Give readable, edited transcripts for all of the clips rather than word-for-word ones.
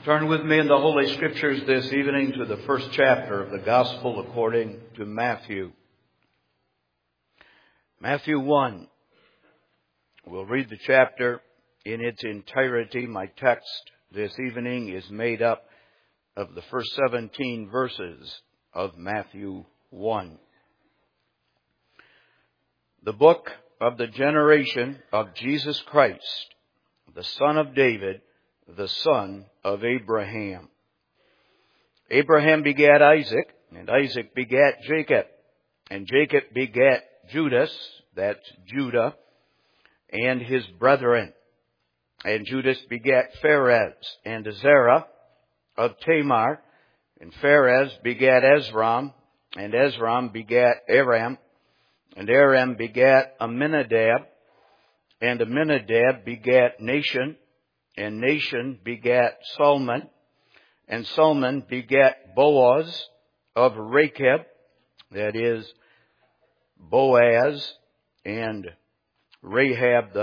Turn with me in the Holy Scriptures this evening to the first chapter of the Gospel according to Matthew. Matthew 1. We'll read the chapter in its entirety. My text this evening is made up of the first 17 verses of Matthew 1. The book of the generation of Jesus Christ, the son of David, the son of Abraham. Abraham begat Isaac, and Isaac begat Jacob, and Jacob begat Judas, that's Judah, and his brethren. And Judas begat Pharez, and Zerah of Tamar, and Pharez begat Ezram, and Ezram begat Aram, and Aram begat Amminadab, and Amminadab begat Nahshon, and Nahshon begat Salmon, and Salmon begat Boaz of Rachab, that is Boaz and Rahab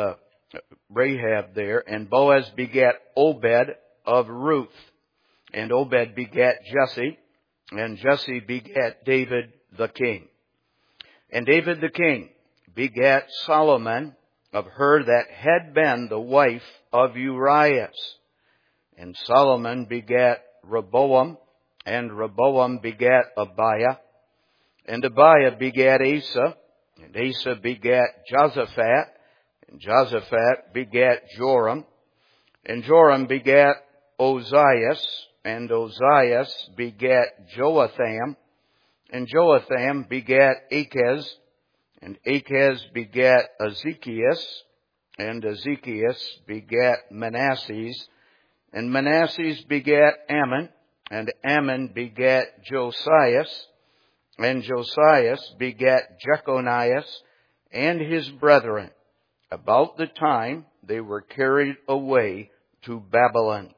there, and Boaz begat Obed of Ruth, and Obed begat Jesse, and Jesse begat David the king. And David the king begat Solomon of her that had been the wife of Urias. And Solomon begat Rehoboam, and Rehoboam begat Abiah, and Abiah begat Asa, and Asa begat Josaphat, and Josaphat begat Joram, and Joram begat Ozias, and Ozias begat Joatham, and Joatham begat Achaz, and Achaz begat Ezekias, and Ezekias begat Manasses, and Manasses begat Ammon, and Ammon begat Josias, and Josias begat Jeconias and his brethren, about the time they were carried away to Babylon.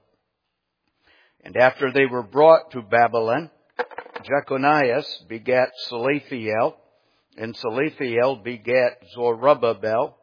And after they were brought to Babylon, Jeconias begat Salathiel, and Salathiel begat Zerubbabel,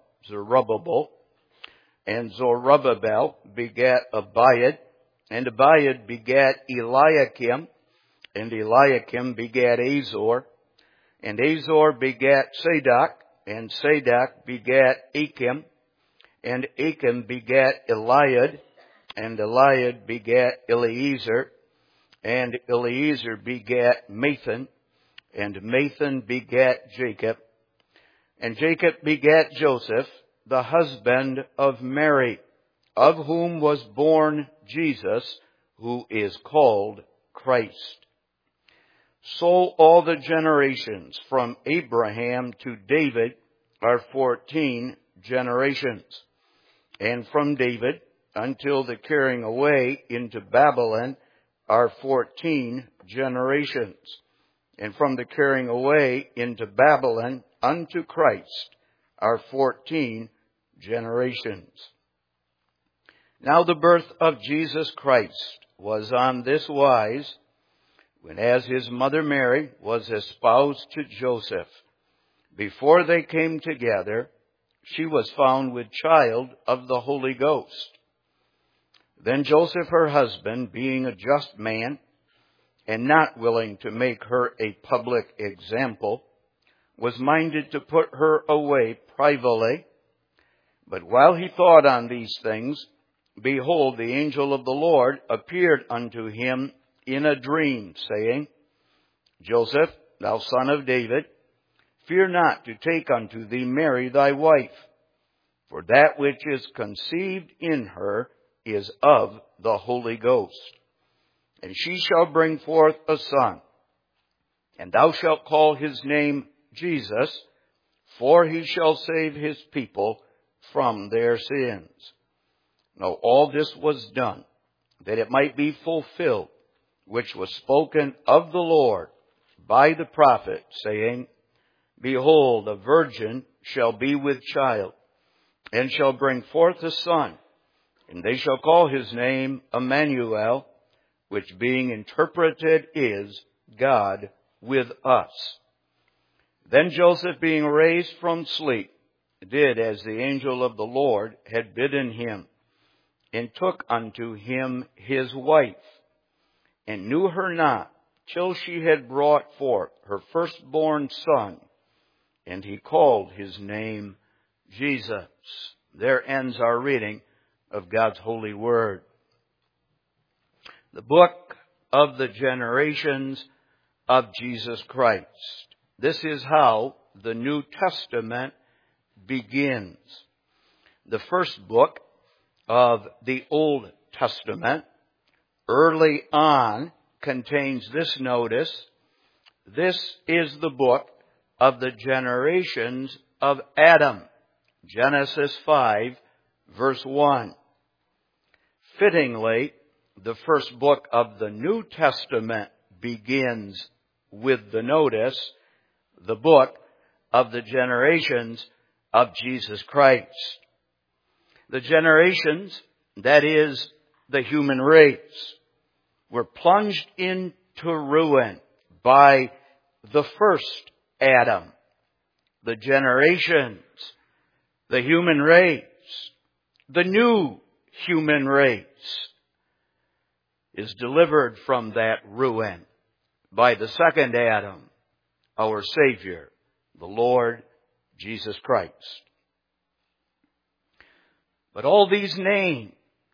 and Zerubbabel begat Abiad, and Abiad begat Eliakim, and Eliakim begat Azor, and Azor begat Sadoc, and Sadoc begat Achim, and Achim begat Eliad, and Eliad begat Eleazar, and Eleazar begat Mathan, and Mathan begat Jacob, and Jacob begat Joseph, the husband of Mary, of whom was born Jesus, who is called Christ. So all the generations from Abraham to David are 14 generations, and from David until the carrying away into Babylon are 14 generations, and from the carrying away into Babylon unto Christ are 14 generations. Now the birth of Jesus Christ was on this wise, when as his mother Mary was espoused to Joseph, before they came together, she was found with child of the Holy Ghost. Then Joseph her husband, being a just man, and not willing to make her a public example, was minded to put her away privately. But while he thought on these things, behold, the angel of the Lord appeared unto him in a dream, saying, Joseph, thou son of David, fear not to take unto thee Mary thy wife, for that which is conceived in her is of the Holy Ghost. And she shall bring forth a son, and thou shalt call his name Jesus, for he shall save his people from their sins. Now all this was done, that it might be fulfilled, which was spoken of the Lord by the prophet, saying, Behold, a virgin shall be with child, and shall bring forth a son, and they shall call his name Emmanuel, which being interpreted is God with us. Then Joseph, being raised from sleep, did as the angel of the Lord had bidden him, and took unto him his wife, and knew her not till she had brought forth her firstborn son, and he called his name Jesus. There ends our reading of God's holy word. The book of the generations of Jesus Christ. This is how the New Testament begins. The first book of the Old Testament, early on, contains this notice: this is the book of the generations of Adam. Genesis 5, verse 1. Fittingly, the first book of the New Testament begins with the notice, the book of the generations of Jesus Christ. The generations, that is, the human race, were plunged into ruin by the first Adam. The generations, the human race, the new human race, is delivered from that ruin by the second Adam, our Savior, the Lord Jesus Christ. But all these names,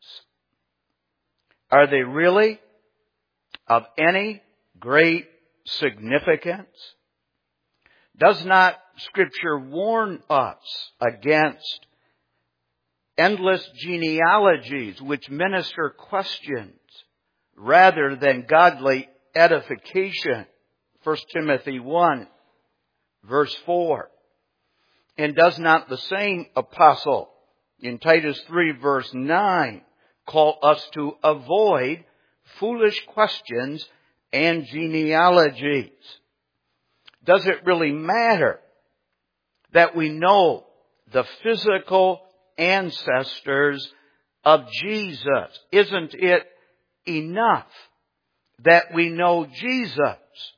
are they really of any great significance? Does not Scripture warn us against endless genealogies which minister questions rather than godly edification? 1 Timothy 1, verse 4. And does not the same apostle in Titus 3, verse 9, call us to avoid foolish questions and genealogies? Does it really matter that we know the physical ancestors of Jesus? Isn't it enough that we know Jesus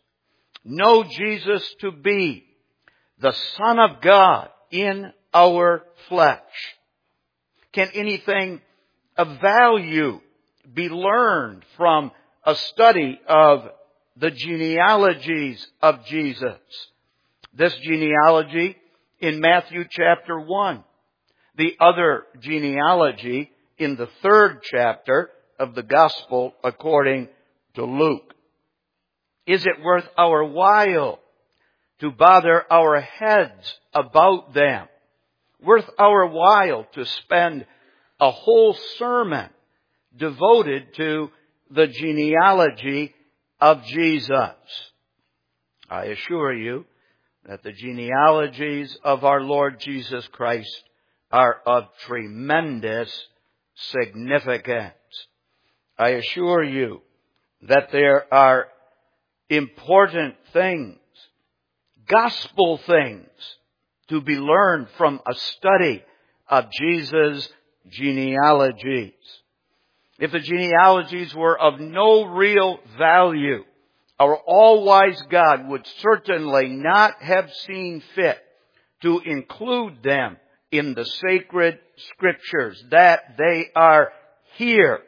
to be the Son of God in our flesh? Can anything of value be learned from a study of the genealogies of Jesus? This genealogy in Matthew chapter 1. The other genealogy in the 3rd chapter of the Gospel according to Luke. Is it worth our while to bother our heads about them? Worth our while to spend a whole sermon devoted to the genealogy of Jesus? I assure you that the genealogies of our Lord Jesus Christ are of tremendous significance. I assure you that there are important things, gospel things, to be learned from a study of Jesus' genealogies. If the genealogies were of no real value, our all-wise God would certainly not have seen fit to include them in the sacred Scriptures. That they are here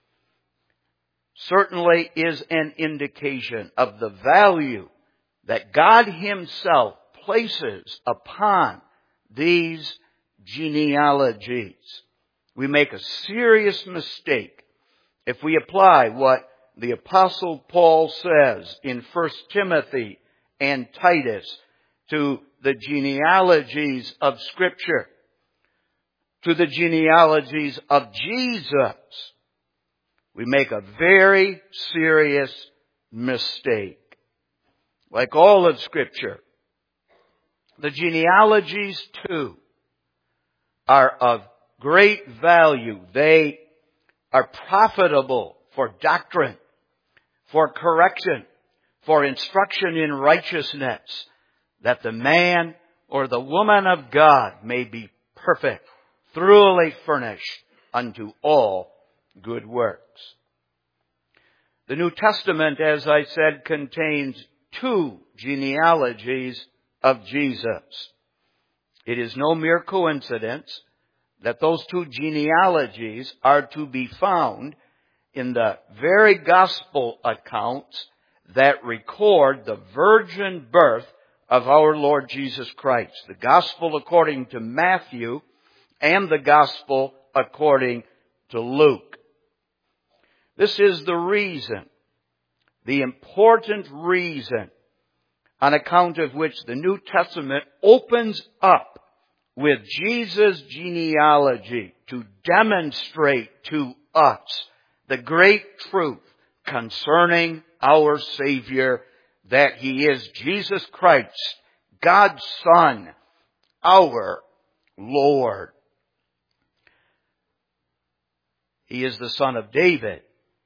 certainly is an indication of the value that God Himself places upon these genealogies. We make a serious mistake if we apply what the Apostle Paul says in 1 Timothy and Titus to the genealogies of Scripture, to the genealogies of Jesus. We make a very serious mistake. Like all of Scripture, the genealogies too are of great value. They are profitable for doctrine, for correction, for instruction in righteousness, that the man or the woman of God may be perfect, thoroughly furnished unto all good works. The New Testament, as I said, contains 2 genealogies of Jesus. It is no mere coincidence that those two genealogies are to be found in the very gospel accounts that record the virgin birth of our Lord Jesus Christ. The gospel according to Matthew and the gospel according to Luke. This is the reason, the important reason, on account of which the New Testament opens up with Jesus' genealogy to demonstrate to us the great truth concerning our Savior, that He is Jesus Christ, God's Son, our Lord. He is the son of David.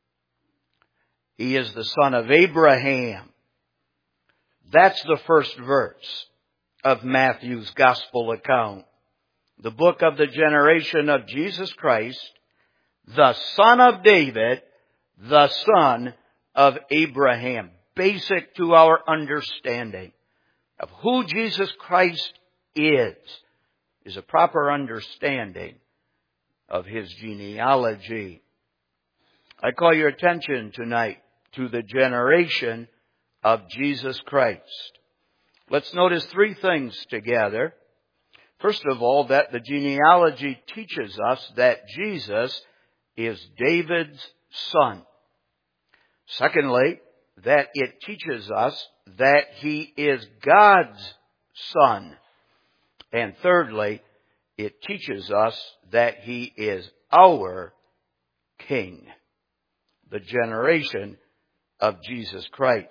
He is the son of Abraham. That's the first verse of Matthew's gospel account. The book of the generation of Jesus Christ, the son of David, the son of Abraham. Basic to our understanding of who Jesus Christ is a proper understanding of His genealogy. I call your attention tonight to the generation of Jesus Christ. Let's notice three things together. First of all, that the genealogy teaches us that Jesus is David's son. Secondly, that it teaches us that He is God's Son. And thirdly, it teaches us that He is our King. The generation of Jesus Christ.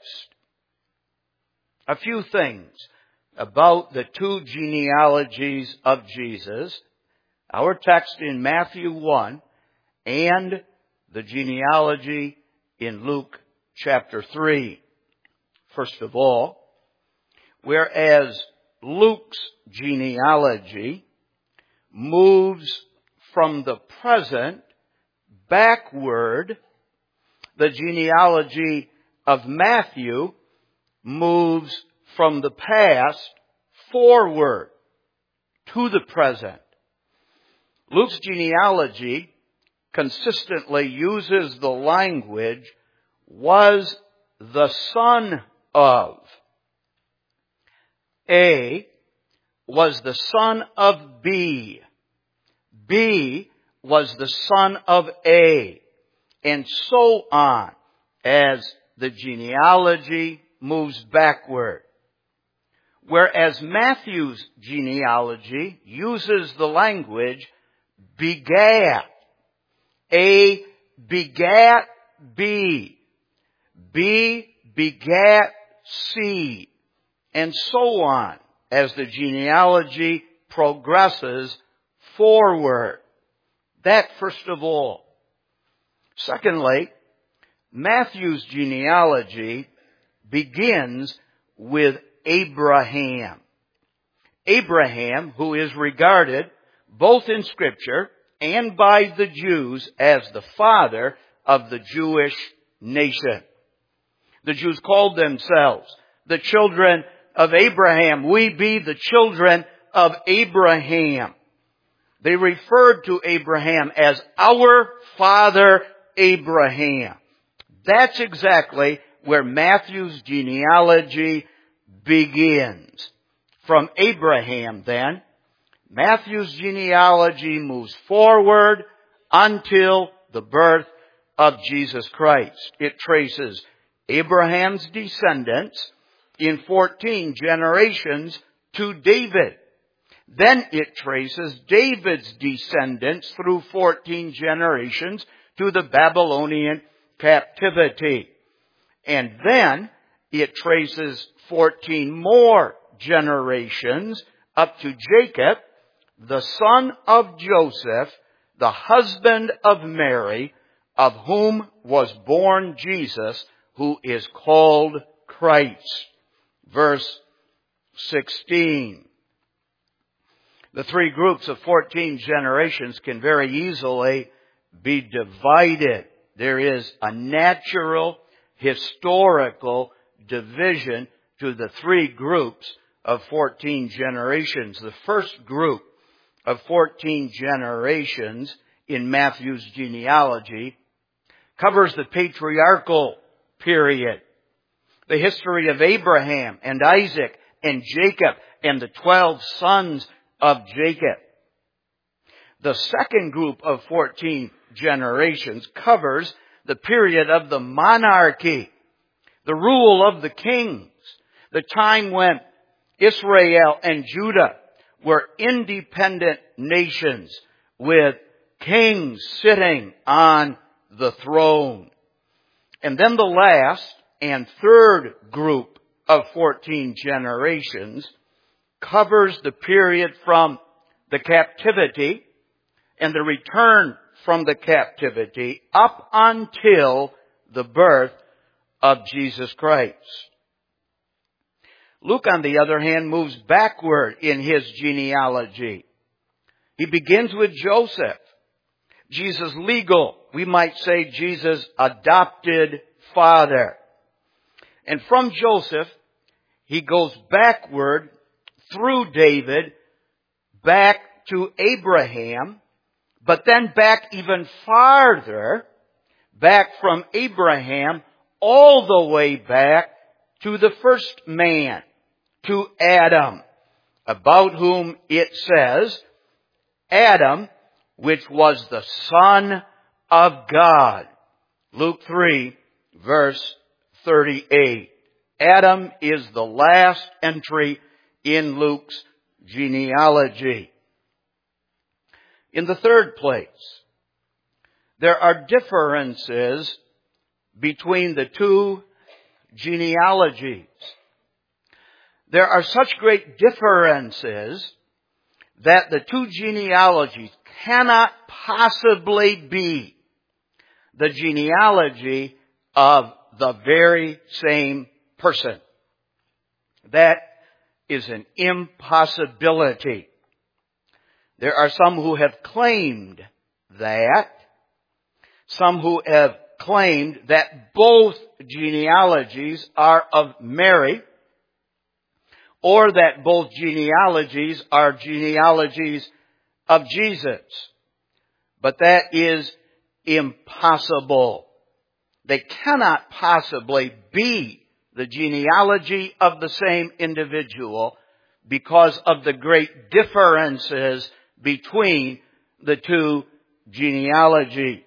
A few things about the two genealogies of Jesus. Our text in Matthew 1 and the genealogy in Luke chapter 3. First of all, whereas Luke's genealogy moves from the present backward, the genealogy of Matthew moves from the past forward to the present. Luke's genealogy consistently uses the language was the son of. A was the son of B. B was the son of A. And so on as the genealogy moves backward. Whereas Matthew's genealogy uses the language begat. A begat B. B begat C. And so on as the genealogy progresses forward. That first of all. Secondly, Matthew's genealogy begins with Abraham. Abraham, who is regarded both in Scripture and by the Jews as the father of the Jewish nation. The Jews called themselves the children of Abraham. We be the children of Abraham. They referred to Abraham as our father Abraham. That's exactly where Matthew's genealogy begins. From Abraham, then, Matthew's genealogy moves forward until the birth of Jesus Christ. It traces Abraham's descendants in 14 generations to David. Then it traces David's descendants through 14 generations to the Babylonian captivity. And then it traces 14 more generations up to Jacob, the son of Joseph, the husband of Mary, of whom was born Jesus, who is called Christ. Verse 16. The three groups of 14 generations can very easily be divided. There is a natural, historical division to the three groups of 14 generations. The first group of 14 generations in Matthew's genealogy covers the patriarchal period, the history of Abraham and Isaac and Jacob and the 12 sons of Jacob. The second group of 14 generations covers the period of the monarchy, the rule of the kings, the time when Israel and Judah were independent nations with kings sitting on the throne. And then the last and third group of 14 generations covers the period from the captivity and the return from the captivity up until the birth of Jesus Christ. Luke, on the other hand, moves backward in his genealogy. He begins with Joseph, Jesus' legal, we might say Jesus' adopted father. And from Joseph, he goes backward through David, back to Abraham, but then back even farther, back from Abraham, all the way back to the first man, to Adam, about whom it says, Adam, which was the Son of God. Luke 3, verse 38. Adam is the last entry in Luke's genealogy. In the third place, there are differences between the two genealogies. There are such great differences that the two genealogies cannot possibly be the genealogy of the very same person. That is an impossibility. There are some who have claimed that. Some who have claimed that both genealogies are of Mary, or that both genealogies are genealogies of Jesus. But that is impossible. They cannot possibly be the genealogy of the same individual because of the great differences between the two genealogies.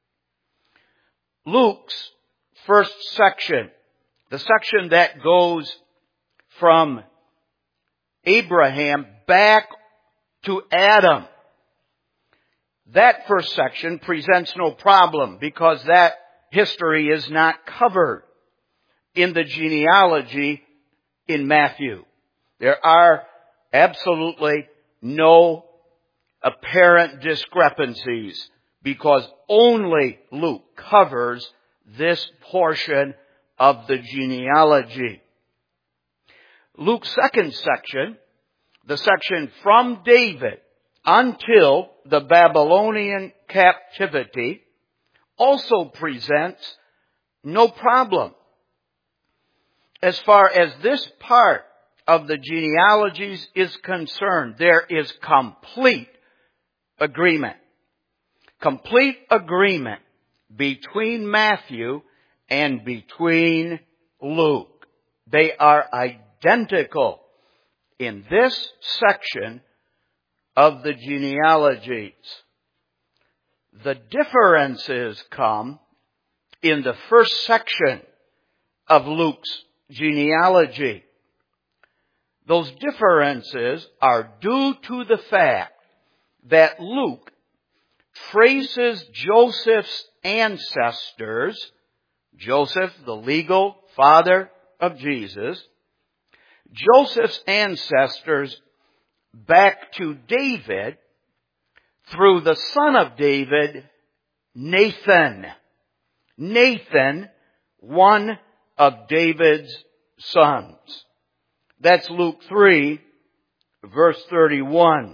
Luke's first section, the section that goes from Abraham back to Adam, that first section presents no problem because that history is not covered in the genealogy in Matthew. There are absolutely no apparent discrepancies because only Luke covers this portion of the genealogy. Luke's second section, the section from David until the Babylonian captivity, also presents no problem. As far as this part of the genealogies is concerned, there is complete agreement. Complete agreement between Matthew and between Luke. They are identical in this section of the genealogies. The differences come in the first section of Luke's genealogy. Those differences are due to the fact that Luke traces Joseph's ancestors, Joseph, the legal father of Jesus, Joseph's ancestors back to David through the son of David, Nathan. Nathan, one of David's sons. That's Luke 3, verse 31.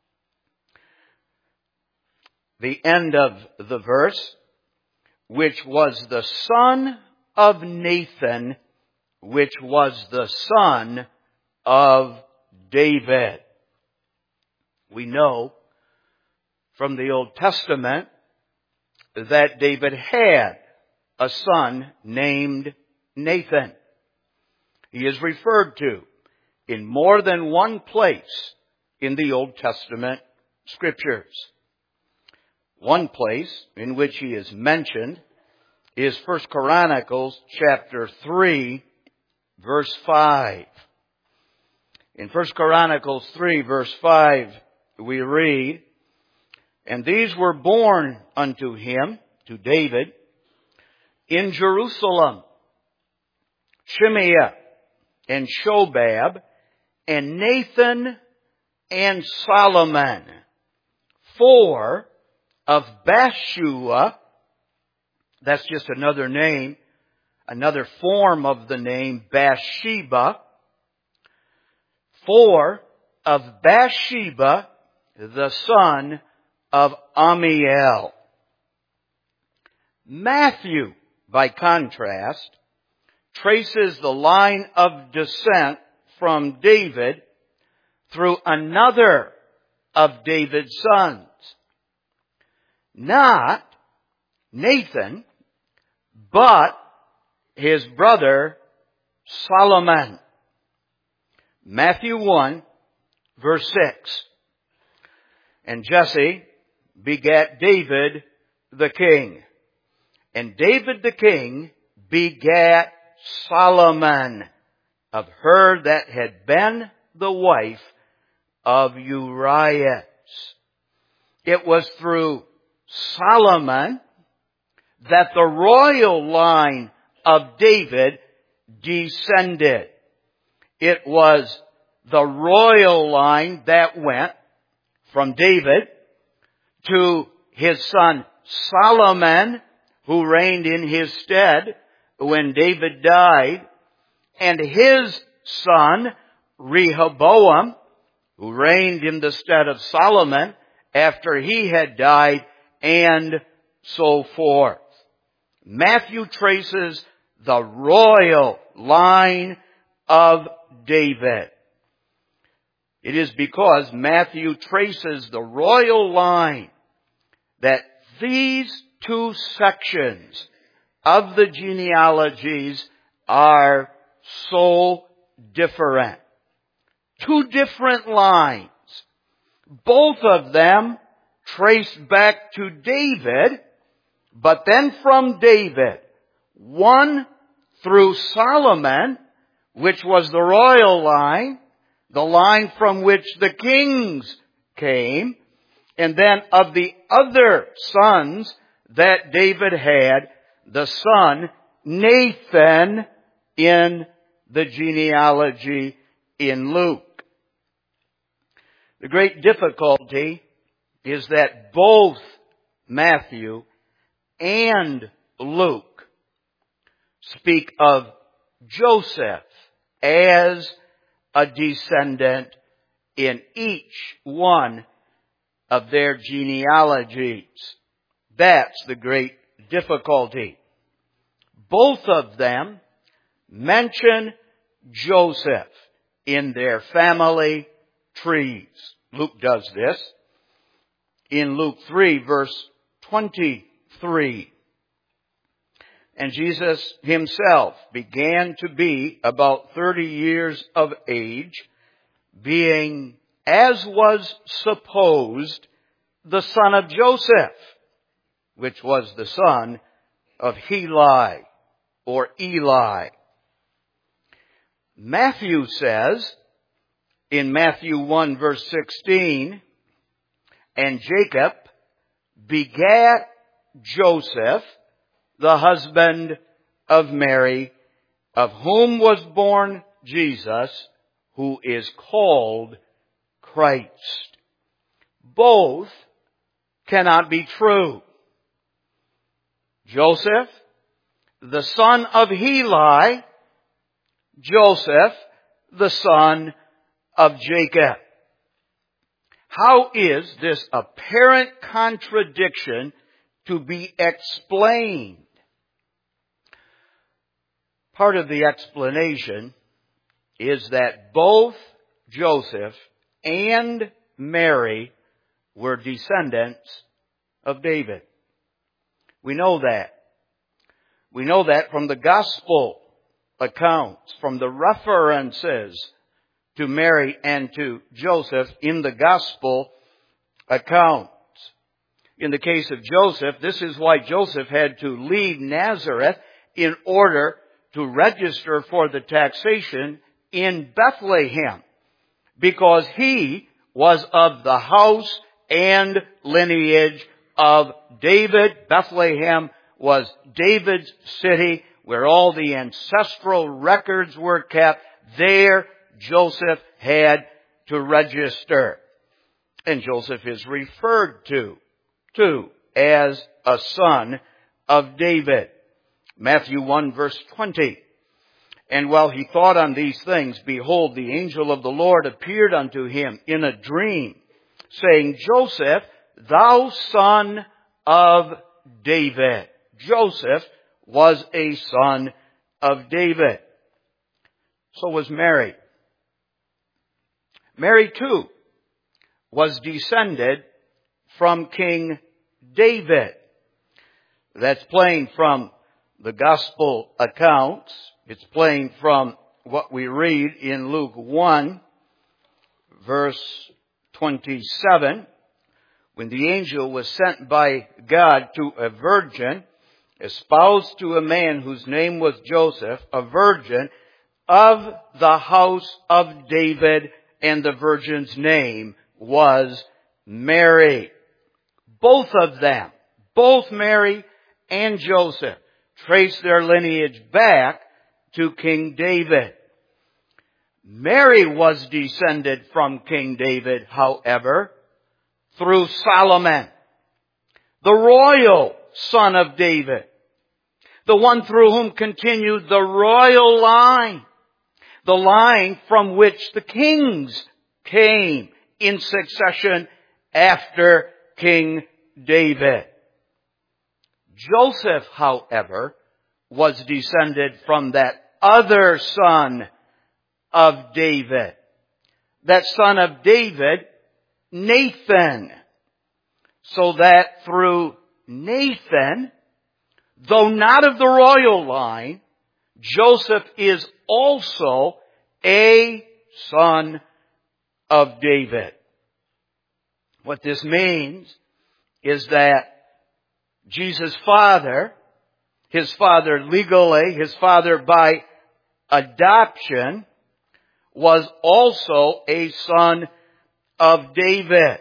The end of the verse, which was the son of Nathan, which was the son of David. We know from the Old Testament that David had a son named Nathan. He is referred to in more than one place in the Old Testament scriptures. One place in which he is mentioned is 1 Chronicles chapter 3, verse 5. In 1 Chronicles 3, verse 5, we read, "And these were born unto him," to David, "in Jerusalem, Shimea and Shobab, and Nathan and Solomon, 4 of Bathshua." That's just another name, another form of the name Bathsheba. 4 of Bathsheba, the son of Ammiel. Matthew, by contrast, traces the line of descent from David through another of David's sons. Not Nathan, but his brother Solomon. Matthew 1, verse 6. "And Jesse begat David the king. And David the king begat Solomon of her that had been the wife of Urias." It was through Solomon that the royal line of David descended. It was the royal line that went from David to his son Solomon, who reigned in his stead when David died, and his son Rehoboam, who reigned in the stead of Solomon after he had died, and so forth. Matthew traces the royal line of David. It is because Matthew traces the royal line that these two sections of the genealogies are so different. Two different lines. Both of them trace back to David, but then from David, one through Solomon, which was the royal line, the line from which the kings came, and then of the other sons that David had, the son Nathan in the genealogy in Luke. The great difficulty is that both Matthew and Luke speak of Joseph as a descendant in each one of their genealogies. That's the great difficulty. Both of them mention Joseph in their family trees. Luke does this in Luke 3, verse 23. "And Jesus himself began to be about 30 years of age, being, as was supposed, the son of Joseph, which was the son of Heli, or Eli." Matthew says in Matthew 1, verse 16, "And Jacob begat Joseph, the husband of Mary, of whom was born Jesus, who is called Christ." Both cannot be true. Joseph, the son of Heli; Joseph, the son of Jacob. How is this apparent contradiction to be explained? Part of the explanation is that both Joseph and Mary were descendants of David. We know that. We know that from the gospel accounts, from the references to Mary and to Joseph in the gospel accounts. In the case of Joseph, this is why Joseph had to leave Nazareth in order to register for the taxation in Bethlehem, because he was of the house and lineage of David. Bethlehem was David's city where all the ancestral records were kept. There Joseph had to register. And Joseph is referred to as a son of David. Matthew 1 verse 20. And while he thought on these things, behold, the angel of the Lord appeared unto him in a dream, saying, Joseph, thou son of David. Joseph was a son of David. So was Mary. Mary too was descended from King David. That's plain from the gospel accounts. It's plain from what we read in Luke 1, verse 27. When the angel was sent by God to a virgin, espoused to a man whose name was Joseph, a virgin of the house of David, and the virgin's name was Mary. Both of them, both Mary and Joseph, trace their lineage back to King David. Mary was descended from King David, however, through Solomon, the royal son of David, the one through whom continued the royal line, the line from which the kings came in succession after King David. Joseph, however, was descended from that other son of David. That son of David, Nathan. So that through Nathan, though not of the royal line, Joseph is also a son of David. What this means is that Jesus' father, his father legally, his father by adoption, was also a son of David.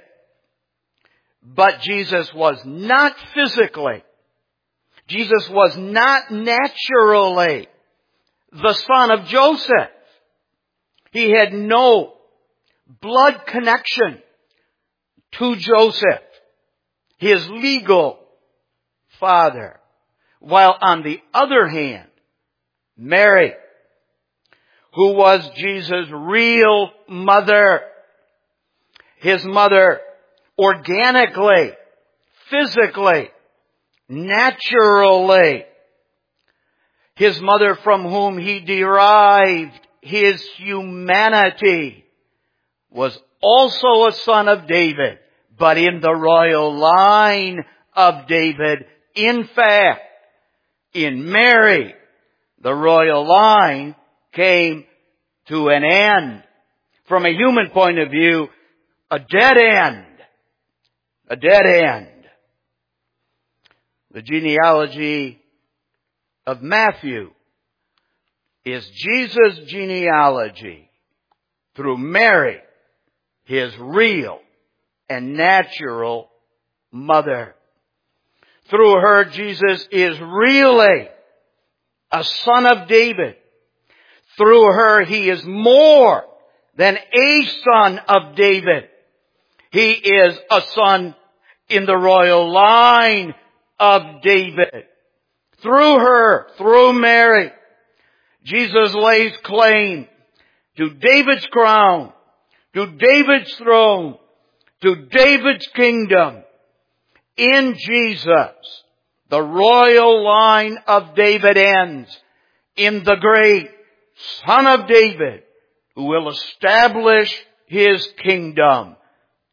But Jesus was not physically, Jesus was not naturally the son of Joseph. He had no blood connection to Joseph, his legal father. While on the other hand, Mary, who was Jesus' real mother, his mother organically, physically, naturally, his mother from whom he derived his humanity, was also a son of David, but in the royal line of David. In fact, in Mary, the royal line came to an end. From a human point of view, a dead end. A dead end. The genealogy of Matthew is Jesus' genealogy through Mary, his real and natural mother. Through her, Jesus is really a son of David. Through her, he is more than a son of David. He is a son in the royal line of David. Through her, through Mary, Jesus lays claim to David's crown, to David's throne, to David's kingdom. In Jesus, the royal line of David ends in the great Son of David, who will establish his kingdom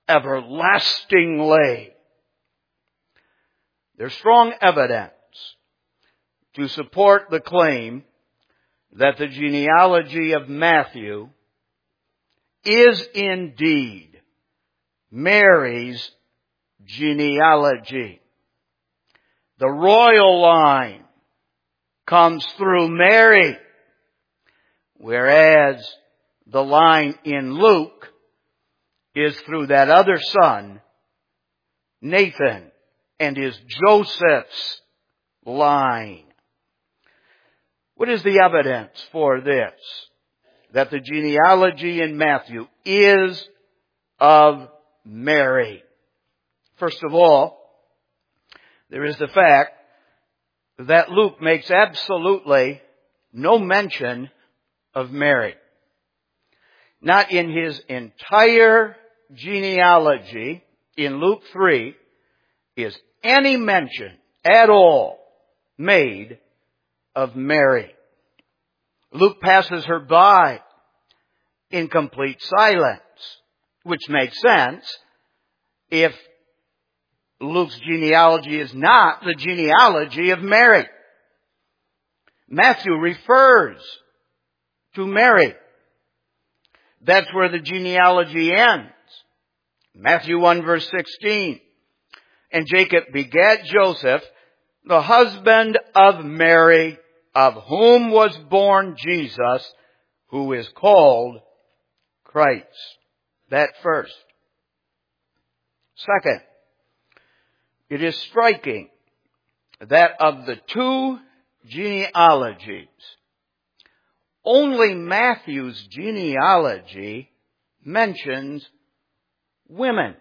everlastingly. There's strong evidence to support the claim that the genealogy of Matthew is indeed Mary's genealogy. The royal line comes through Mary, whereas the line in Luke is through that other son, Nathan, and is Joseph's line. What is the evidence for this? That the genealogy in Matthew is of Mary. First of all, there is the fact that Luke makes absolutely no mention of Mary. Not in his entire genealogy in Luke 3 is any mention at all made of Mary. Luke passes her by in complete silence, which makes sense if Luke's genealogy is not the genealogy of Mary. Matthew refers to Mary. That's where the genealogy ends. Matthew 1 verse 16. And Jacob begat Joseph, the husband of Mary, of whom was born Jesus, who is called Christ. That first. Second, it is striking that of the two genealogies, only Matthew's genealogy mentions women.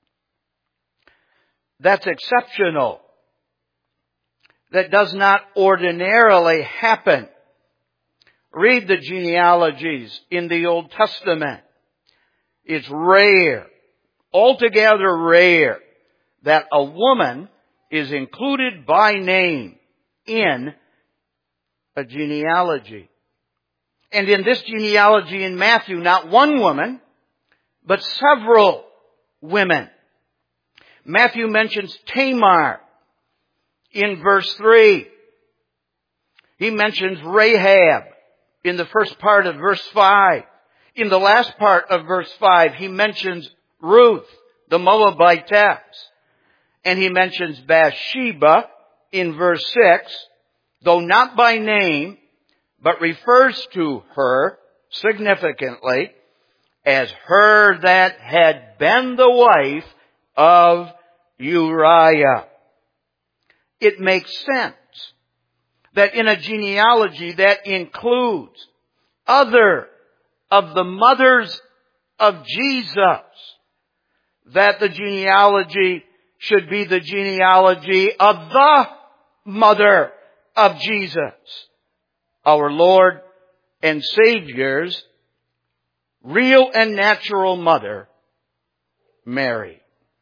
That's exceptional. That does not ordinarily happen. Read the genealogies in the Old Testament. It's rare, altogether rare, that a woman is included by name in a genealogy. And in this genealogy in Matthew, not one woman, but several women. Matthew mentions Tamar in verse 3. He mentions Rahab in the first part of verse 5. In the last part of verse 5, he mentions Ruth, the Moabitess. And he mentions Bathsheba in verse 6, though not by name, but refers to her significantly as her that had been the wife of Uriah. It makes sense that in a genealogy that includes other of the mothers of Jesus, that the genealogy should be the genealogy of the mother of Jesus, our Lord and Savior's real and natural mother, Mary.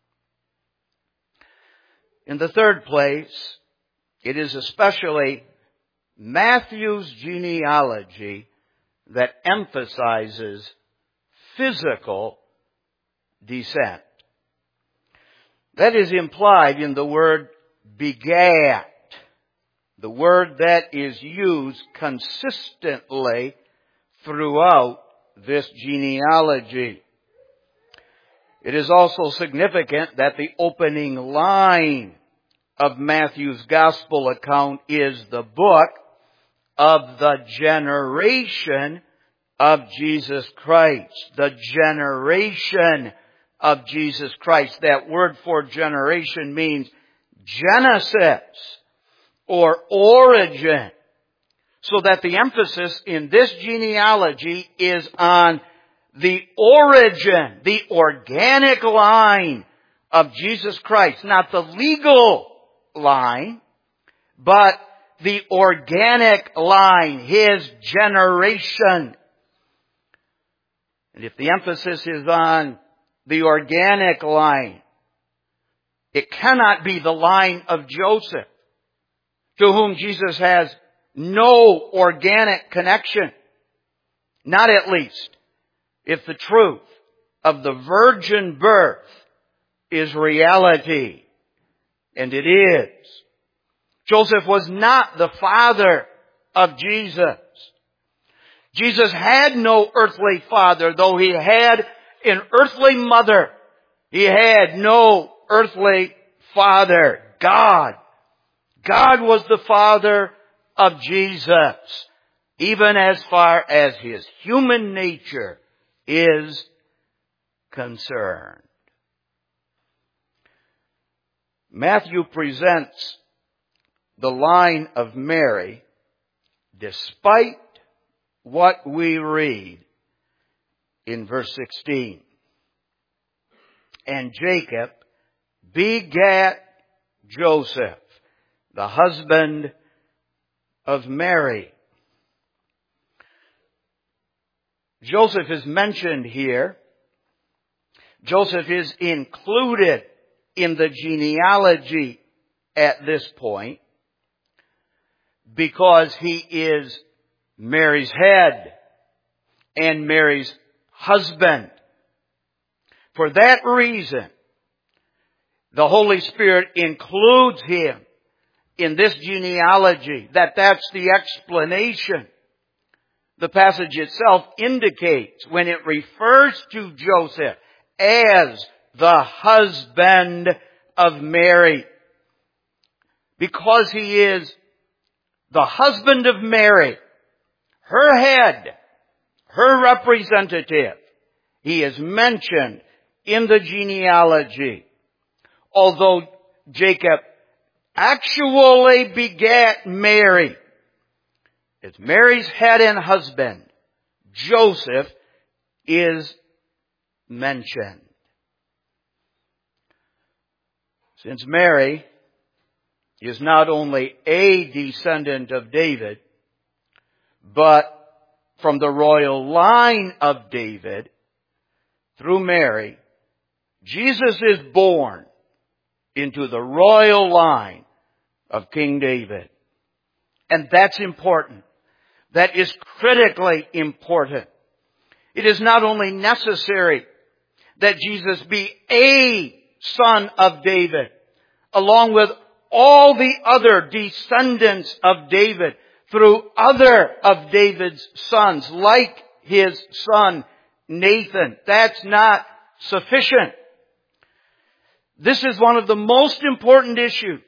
In the third place, it is especially Matthew's genealogy that emphasizes physical descent. That is implied in the word begat, the word that is used consistently throughout this genealogy. It is also significant that the opening line of Matthew's gospel account is the book of the generation of Jesus Christ. The generation of Jesus Christ. That word for generation means Genesis or origin. So that the emphasis in this genealogy is on the origin, the organic line of Jesus Christ. Not the legal line, but the organic line, His generation. And if the emphasis is on the organic line, it cannot be the line of Joseph, to whom Jesus has no organic connection. Not at least if the truth of the virgin birth is reality. And it is. Joseph was not the father of Jesus. Jesus had no earthly father, though he had an earthly mother. He had no earthly father. God was the father of Jesus, even as far as his human nature is concerned. Matthew presents the line of Mary despite what we read in verse 16. And Jacob begat Joseph, the husband of Mary. Joseph is mentioned here. Joseph is included in the genealogy at this point because he is Mary's head and Mary's husband. For that reason, the Holy Spirit includes him in this genealogy. That's the explanation. The passage itself indicates when it refers to Joseph as the husband of Mary. Because he is the husband of Mary, her head, her representative, he is mentioned in the genealogy. Although Jacob actually begat Mary, as Mary's head and husband, Joseph is mentioned. Since Mary is not only a descendant of David, but from the royal line of David, through Mary, Jesus is born into the royal line of King David. And that's important. That is critically important. It is not only necessary that Jesus be a son of David, along with all the other descendants of David through other of David's sons, like his son Nathan. That's not sufficient. This is one of the most important issues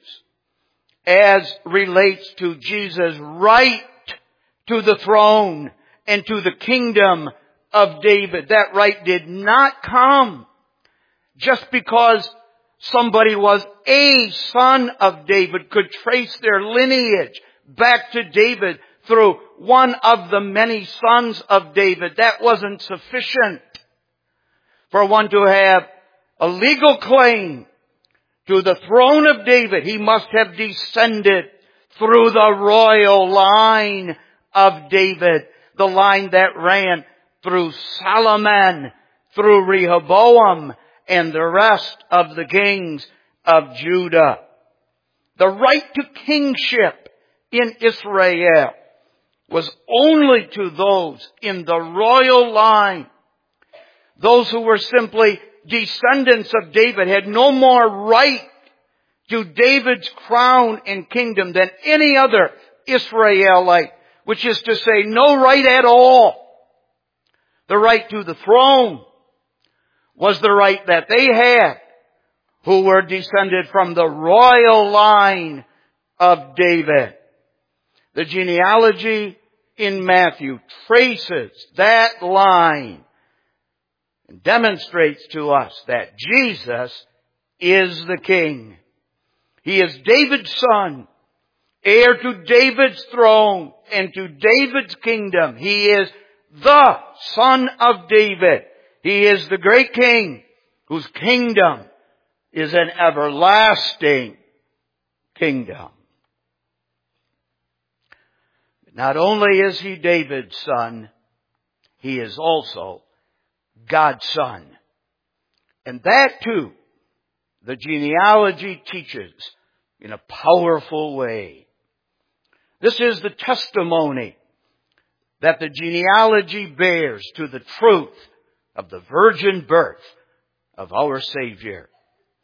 as relates to Jesus' right to the throne and to the kingdom of David. That right did not come just because somebody was a son of David, could trace their lineage back to David through one of the many sons of David. That wasn't sufficient for one to have a legal claim to the throne of David. He must have descended through the royal line of David, the line that ran through Solomon, through Rehoboam, and the rest of the kings of Judah. The right to kingship in Israel was only to those in the royal line. Those who were simply descendants of David had no more right to David's crown and kingdom than any other Israelite, which is to say, no right at all. The right to the throne was the right that they had, who were descended from the royal line of David. The genealogy in Matthew traces that line and demonstrates to us that Jesus is the King. He is David's son, heir to David's throne and to David's kingdom. He is the Son of David. He is the great King whose kingdom is an everlasting kingdom. Not only is he David's son, he is also God's son. And that too, the genealogy teaches in a powerful way. This is the testimony that the genealogy bears to the truth of the virgin birth of our Savior,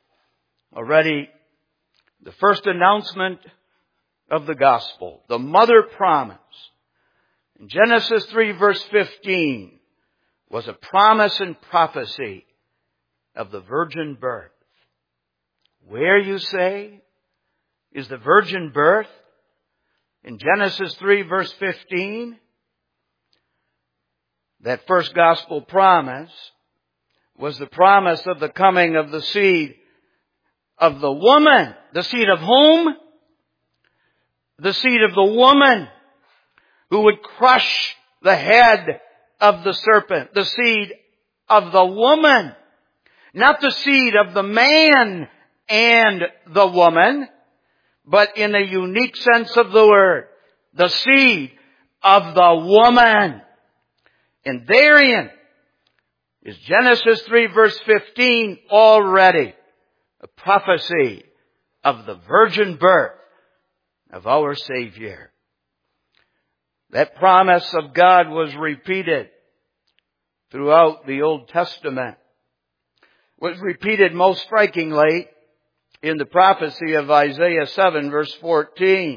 already the first announcement of the gospel, the mother promise. In Genesis 3 verse 15 was a promise and prophecy of the virgin birth. Where, you say, is the virgin birth? In Genesis 3 verse 15, that first gospel promise was the promise of the coming of the seed of the woman. The seed of whom? The seed of the woman who would crush the head of the serpent. The seed of the woman. Not the seed of the man and the woman, but in a unique sense of the word, the seed of the woman. And therein is Genesis 3 verse 15 already a prophecy of the virgin birth of our Savior. That promise of God was repeated throughout the Old Testament. Was repeated most strikingly in the prophecy of Isaiah 7 verse 14.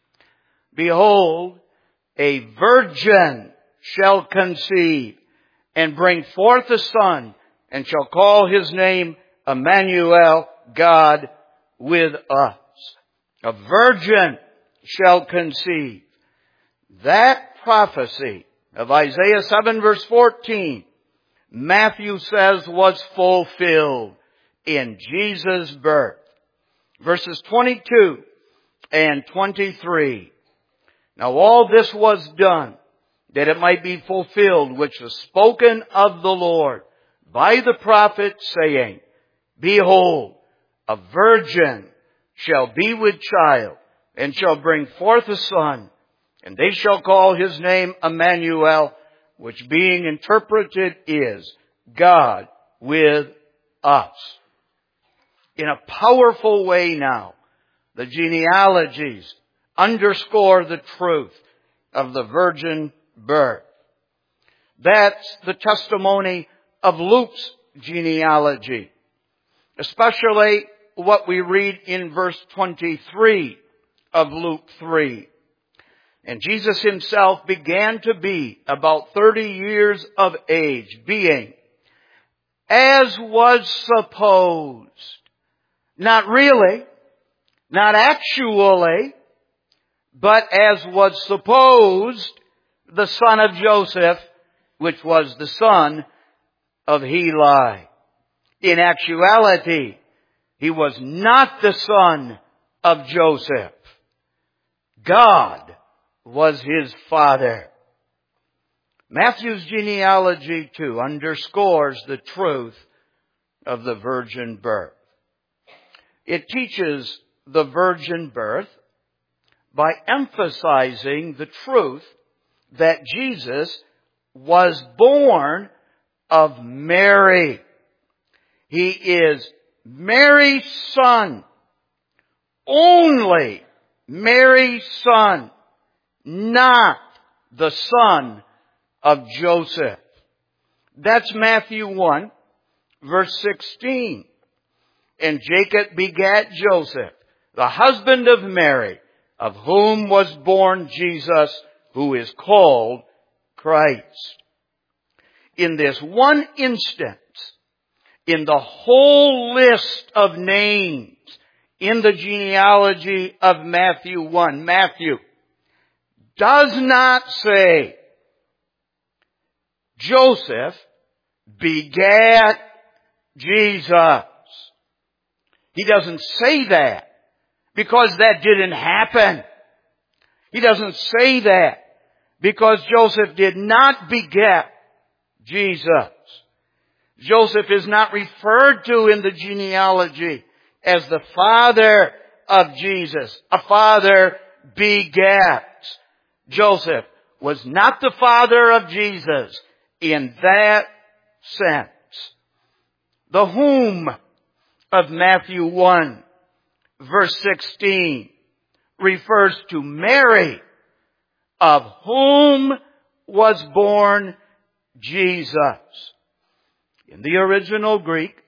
Behold, a virgin shall conceive and bring forth a son, and shall call his name Emmanuel, God with us. A virgin shall conceive. That prophecy of Isaiah 7 verse 14, Matthew says was fulfilled in Jesus' birth. Verses 22 and 23. Now all this was done that it might be fulfilled, which was spoken of the Lord by the prophet, saying, Behold, a virgin shall be with child, and shall bring forth a son, and they shall call his name Emmanuel, which being interpreted is God with us. In a powerful way now, the genealogies underscore the truth of the virgin birth. That's the testimony of Luke's genealogy, especially what we read in verse 23 of Luke 3. And Jesus himself began to be about 30 years of age, being, as was supposed, not really, not actually, but as was supposed, the son of Joseph, which was the son of Heli. In actuality, he was not the son of Joseph. God was his father. Matthew's genealogy, too, underscores the truth of the virgin birth. It teaches the virgin birth by emphasizing the truth that Jesus was born of Mary. He is Mary's son. Only Mary's son. Not the son of Joseph. That's Matthew 1, verse 16. And Jacob begat Joseph, the husband of Mary, of whom was born Jesus, who is called Christ. In this one instance, in the whole list of names in the genealogy of Matthew 1, Matthew does not say Joseph begat Jesus. He doesn't say that because that didn't happen. He doesn't say that because Joseph did not beget Jesus. Joseph is not referred to in the genealogy as the father of Jesus. A father begets. Joseph was not the father of Jesus in that sense. The whom of Matthew 1, verse 16, refers to Mary, of whom was born Jesus. In the original Greek,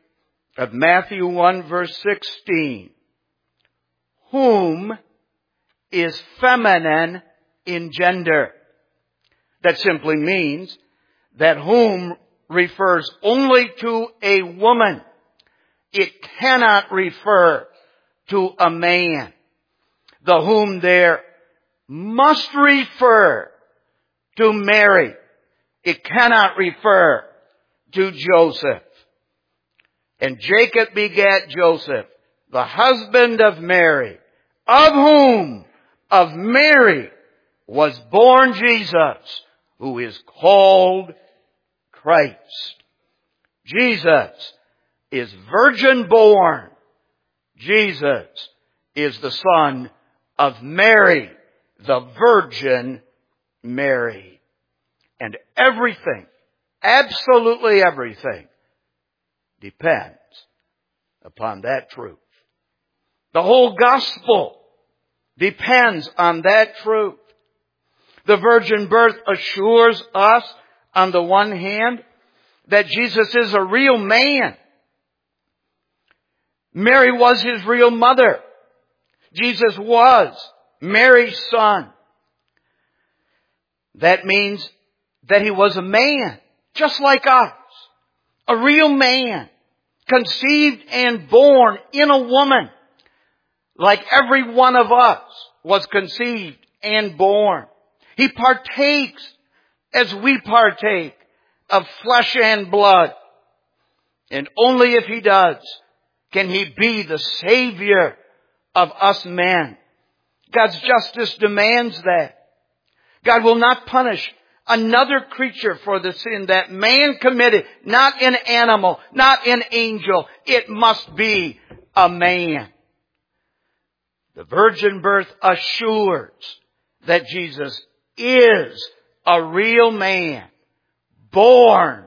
of Matthew 1 verse 16. Whom is feminine in gender. That simply means that whom refers only to a woman. It cannot refer to a man. The whom there must refer to Mary. It cannot refer to Joseph. And Jacob begat Joseph, the husband of Mary, of whom, of Mary, was born Jesus, who is called Christ. Jesus is virgin born. Jesus is the son of Mary, the Virgin Mary. And everything, absolutely everything, depends upon that truth. The whole gospel depends on that truth. The virgin birth assures us, on the one hand, that Jesus is a real man. Mary was his real mother. Jesus was Mary's son. That means that he was a man, just like us. A real man, conceived and born in a woman, like every one of us was conceived and born. He partakes, as we partake, of flesh and blood. And only if he does can he be the Savior of us men. God's justice demands that. God will not punish another creature for the sin that man committed, not an animal, not an angel. It must be a man. The virgin birth assures that Jesus is a real man, born,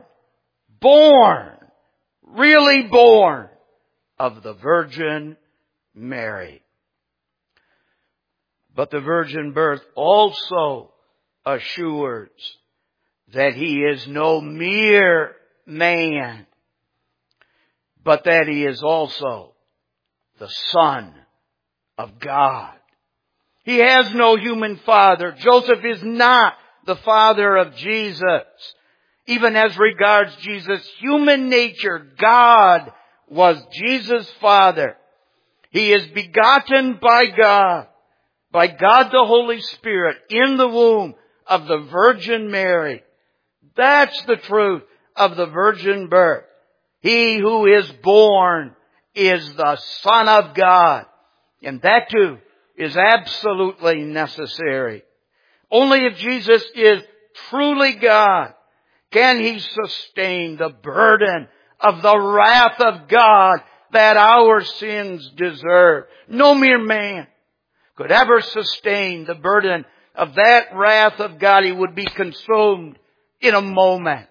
really born of the Virgin Mary. But the virgin birth also assures that he is no mere man, but that he is also the Son of God. He has no human father. Joseph is not the father of Jesus. Even as regards Jesus' human nature, God was Jesus' father. He is begotten by God the Holy Spirit, in the womb of the Virgin Mary. That's the truth of the virgin birth. He who is born is the Son of God. And that too is absolutely necessary. Only if Jesus is truly God can he sustain the burden of the wrath of God that our sins deserve. No mere man could ever sustain the burden of that wrath of God. He would be consumed in a moment.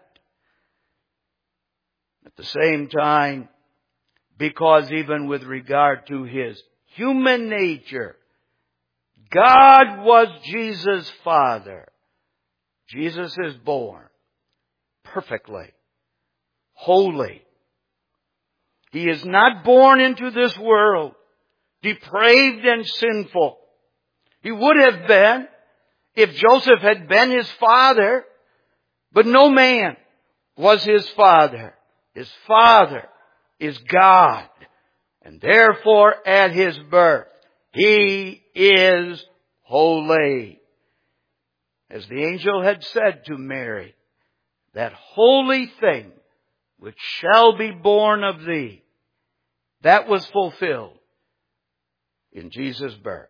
At the same time, because even with regard to his human nature, God was Jesus' Father. Jesus is born perfectly, holy. He is not born into this world depraved and sinful. He would have been if Joseph had been his father, but no man was his father. His father is God. And therefore, at his birth, he is holy. As the angel had said to Mary, that holy thing which shall be born of thee, that was fulfilled in Jesus' birth.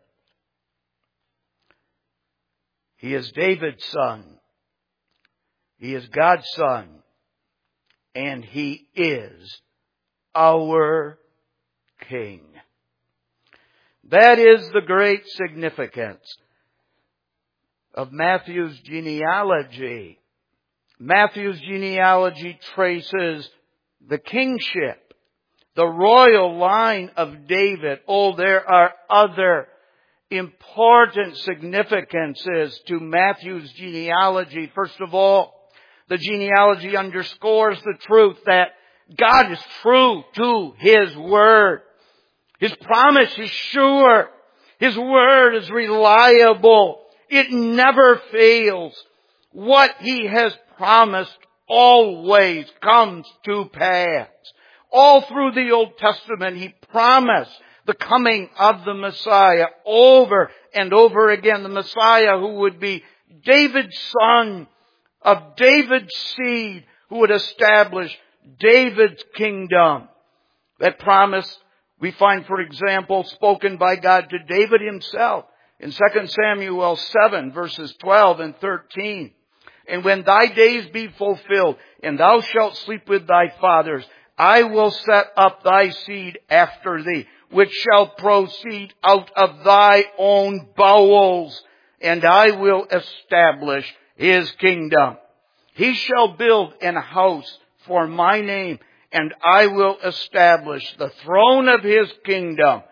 He is David's son. He is God's son. And he is our King. That is the great significance of Matthew's genealogy. Matthew's genealogy traces the kingship, the royal line of David. Oh, there are other important significances to Matthew's genealogy. First of all, the genealogy underscores the truth that God is true to His Word. His promise is sure. His Word is reliable. It never fails. What He has promised always comes to pass. All through the Old Testament, He promised the coming of the Messiah over and over again. The Messiah who would be David's son, of David's seed, who would establish David's kingdom. That promise we find, for example, spoken by God to David himself in 2 Samuel 7, verses 12 and 13. And when thy days be fulfilled, and thou shalt sleep with thy fathers, I will set up thy seed after thee, which shall proceed out of thy own bowels, and I will establish his kingdom. He shall build an house for my name, and I will establish the throne of his kingdom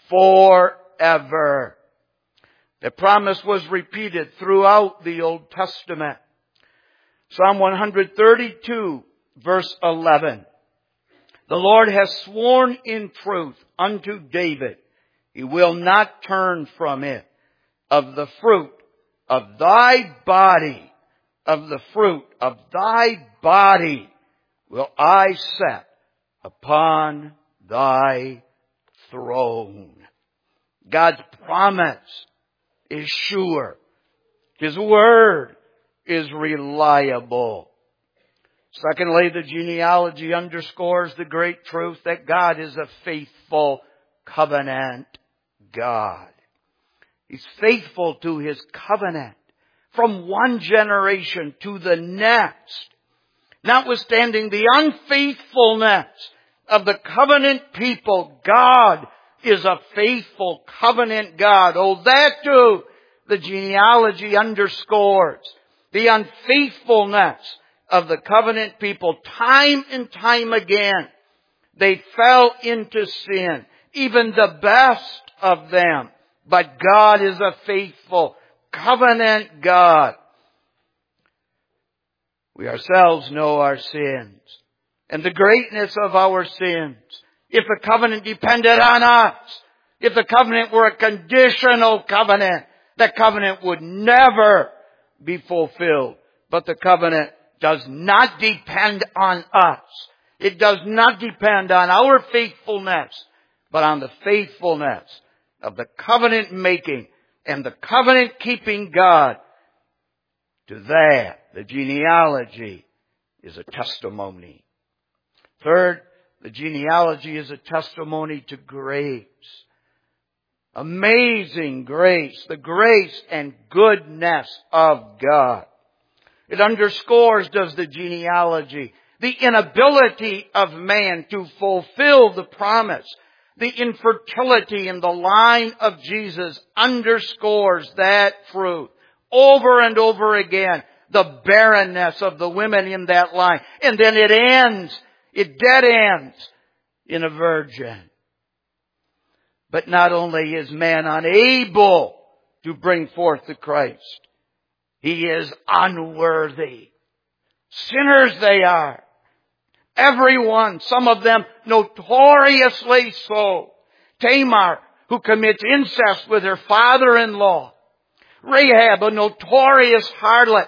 forever. The promise was repeated throughout the Old Testament. Psalm 132, verse 11. The Lord has sworn in truth unto David, he will not turn from it. Of the fruit of thy body, of the fruit of thy body will I set upon thy throne. God's promise is sure. His word is reliable. Secondly, the genealogy underscores the great truth that God is a faithful covenant God. He's faithful to His covenant from one generation to the next. Notwithstanding the unfaithfulness of the covenant people, God is a faithful covenant God. Oh, that too, the genealogy underscores the unfaithfulness of the covenant people. Time and time again, they fell into sin, even the best of them. But God is a faithful covenant God. We ourselves know our sins and the greatness of our sins. If the covenant depended on us, if the covenant were a conditional covenant, the covenant would never be fulfilled. But the covenant does not depend on us. It does not depend on our faithfulness, but on the faithfulness of the covenant making and the covenant keeping God. To that, the genealogy is a testimony. Third, the genealogy is a testimony to grace. Amazing grace, the grace and goodness of God. It underscores, does the genealogy, the inability of man to fulfill the promise. The infertility in the line of Jesus underscores that truth. Over and over again, the barrenness of the women in that line. And then it dead ends in a virgin. But not only is man unable to bring forth the Christ, he is unworthy. Sinners they are. Everyone, some of them notoriously so. Tamar, who commits incest with her father-in-law. Rahab, a notorious harlot.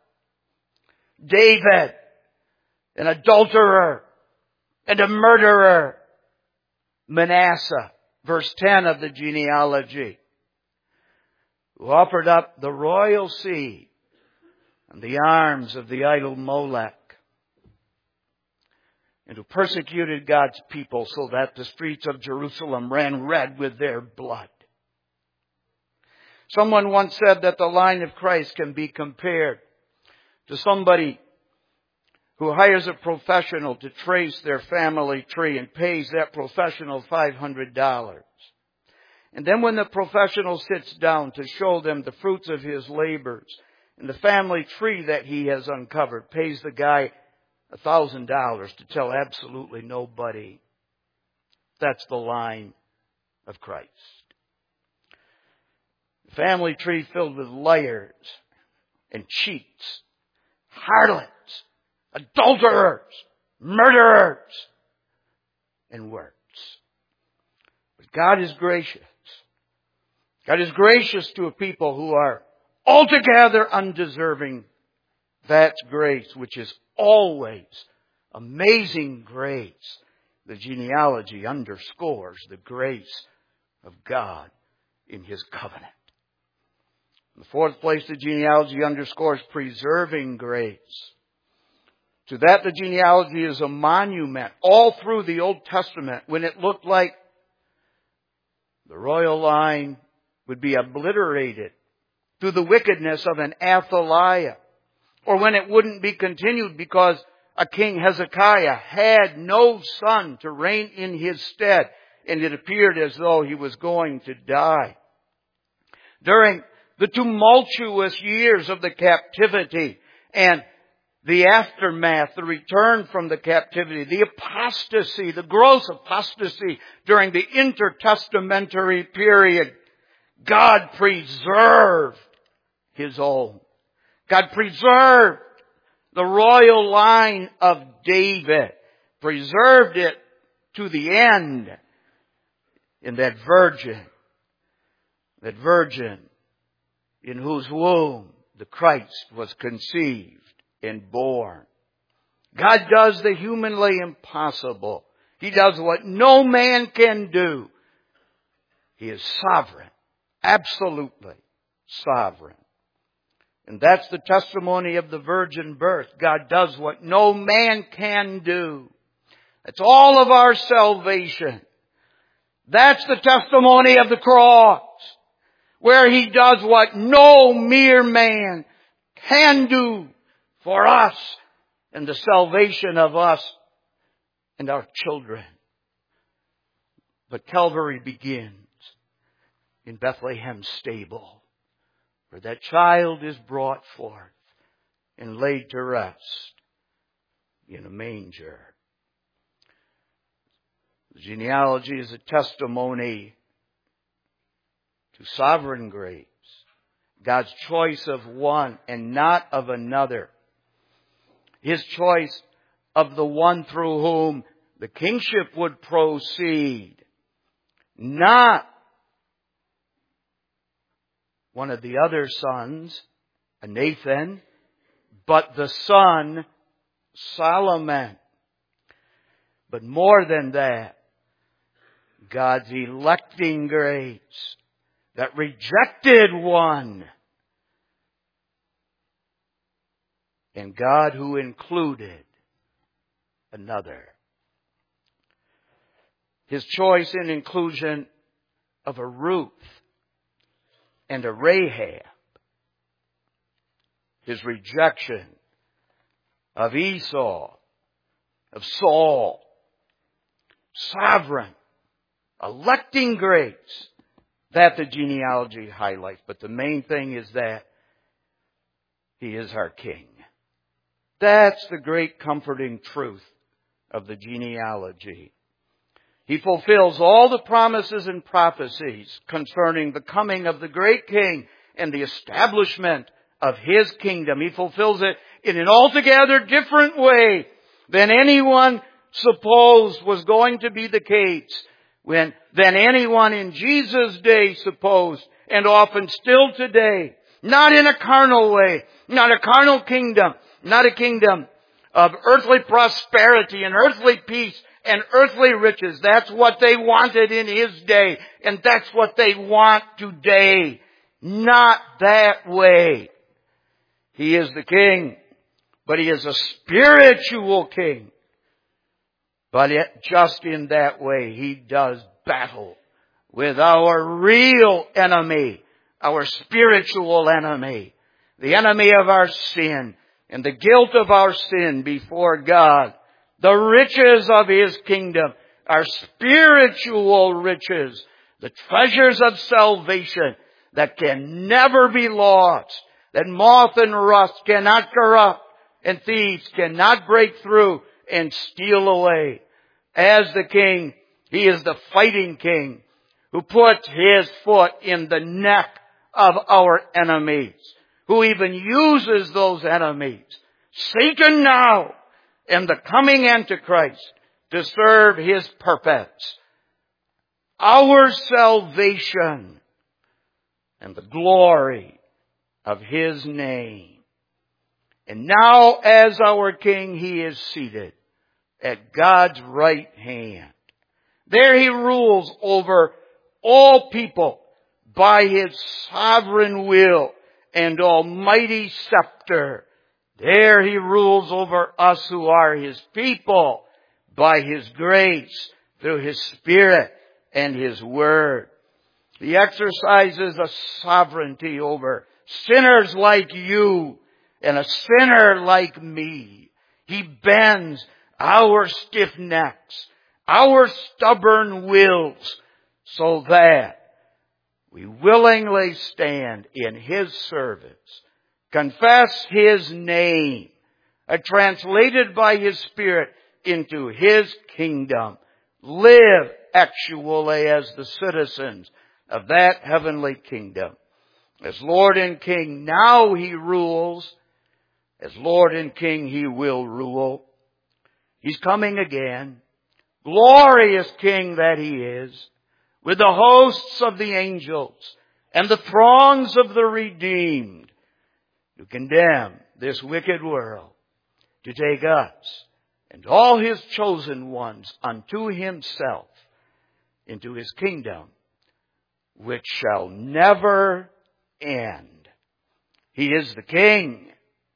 David, an adulterer and a murderer. Manasseh, verse 10 of the genealogy, who offered up the royal seed in the arms of the idol Molech, and who persecuted God's people so that the streets of Jerusalem ran red with their blood. Someone once said that the line of Christ can be compared to somebody who hires a professional to trace their family tree and pays that professional $500. And then when the professional sits down to show them the fruits of his labors and the family tree that he has uncovered, pays the guy $1,000 to tell absolutely nobody. That's the line of Christ. A family tree filled with liars and cheats, harlots, adulterers, murderers, and worse. But God is gracious. God is gracious to a people who are altogether undeserving. That's grace, which is always amazing grace. The genealogy underscores the grace of God in His covenant. In the fourth place, the genealogy underscores preserving grace. To that, the genealogy is a monument all through the Old Testament when it looked like the royal line would be obliterated through the wickedness of an Athaliah, or when it wouldn't be continued because a King Hezekiah had no son to reign in his stead, and it appeared as though he was going to die. During the tumultuous years of the captivity and the aftermath, the return from the captivity, the apostasy, the gross apostasy during the intertestamentary period, God preserved His own. God preserved the royal line of David, preserved it to the end in that virgin in whose womb the Christ was conceived and born. God does the humanly impossible. He does what no man can do. He is sovereign, absolutely sovereign. And that's the testimony of the virgin birth. God does what no man can do. That's all of our salvation. That's the testimony of the cross, where He does what no mere man can do for us and the salvation of us and our children. But Calvary begins in Bethlehem's stable, where that child is brought forth and laid to rest in a manger. The genealogy is a testimony to sovereign grace, God's choice of one and not of another. His choice of the one through whom the kingship would proceed, not one of the other sons, a Nathan, but the son Solomon. But more than that, God's electing grace that rejected one, and God who included another. His choice and inclusion of a Ruth and a Rahab. His rejection of Esau, of Saul. Sovereign, electing grace. That the genealogy highlights. But the main thing is that He is our King. That's the great comforting truth of the genealogy. He fulfills all the promises and prophecies concerning the coming of the great King and the establishment of His kingdom. He fulfills it in an altogether different way than anyone supposed was going to be the case, than anyone in Jesus' day supposed, and often still today. Not in a carnal way, not a carnal kingdom, not a kingdom of earthly prosperity and earthly peace and earthly riches. That's what they wanted in His day, and that's what they want today. Not that way. He is the King, but He is a spiritual King. But just in that way, He does battle with our real enemy, our spiritual enemy, the enemy of our sin and the guilt of our sin before God. The riches of His kingdom are spiritual riches, the treasures of salvation that can never be lost, that moth and rust cannot corrupt, and thieves cannot break through and steal away. As the King, He is the fighting King who put His foot in the neck of our enemies, who even uses those enemies, Satan now, and the coming Antichrist to serve his purpose. Our salvation and the glory of his name. And now, as our King, he is seated at God's right hand. There he rules over all people by his sovereign will and almighty scepter. There he rules over us who are his people by his grace through his Spirit and his Word. He exercises a sovereignty over sinners like you and a sinner like me. He bends our stiff necks, our stubborn wills, so that we willingly stand in his service, confess his name, are translated by his Spirit into his kingdom, live actually as the citizens of that heavenly kingdom. As Lord and King, now he rules. As Lord and King, he will rule. He's coming again. Glorious King that he is, with the hosts of the angels and the throngs of the redeemed, to condemn this wicked world, to take us and all his chosen ones unto himself into his kingdom, which shall never end. He is the King,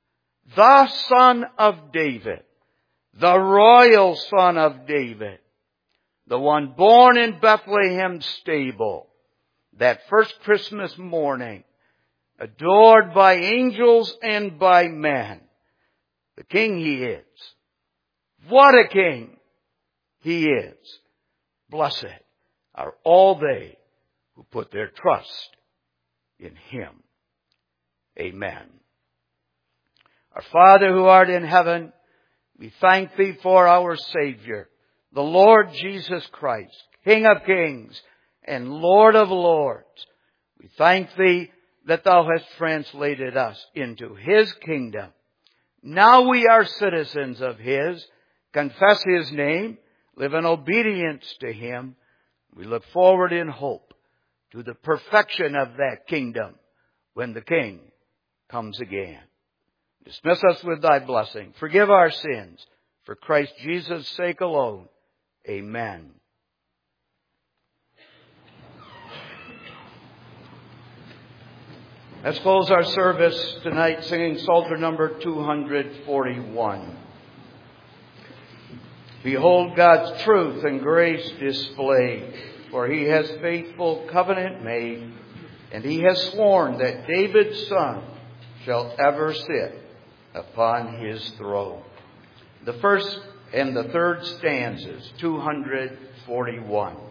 the Son of David, the royal Son of David, the one born in Bethlehem's stable, that first Christmas morning, adored by angels and by men. The King he is. What a King he is. Blessed are all they who put their trust in him. Amen. Our Father who art in heaven, we thank thee for our Savior, the Lord Jesus Christ, King of kings and Lord of lords. We thank thee that thou hast translated us into his kingdom. Now we are citizens of his, confess his name, live in obedience to him. We look forward in hope to the perfection of that kingdom when the King comes again. Dismiss us with thy blessing. Forgive our sins for Christ Jesus' sake alone. Amen. Let's close our service tonight singing Psalter number 241. Behold God's truth and grace displayed, for he has faithful covenant made, and he has sworn that David's son shall ever sit upon his throne. The first and the third stanzas, 241.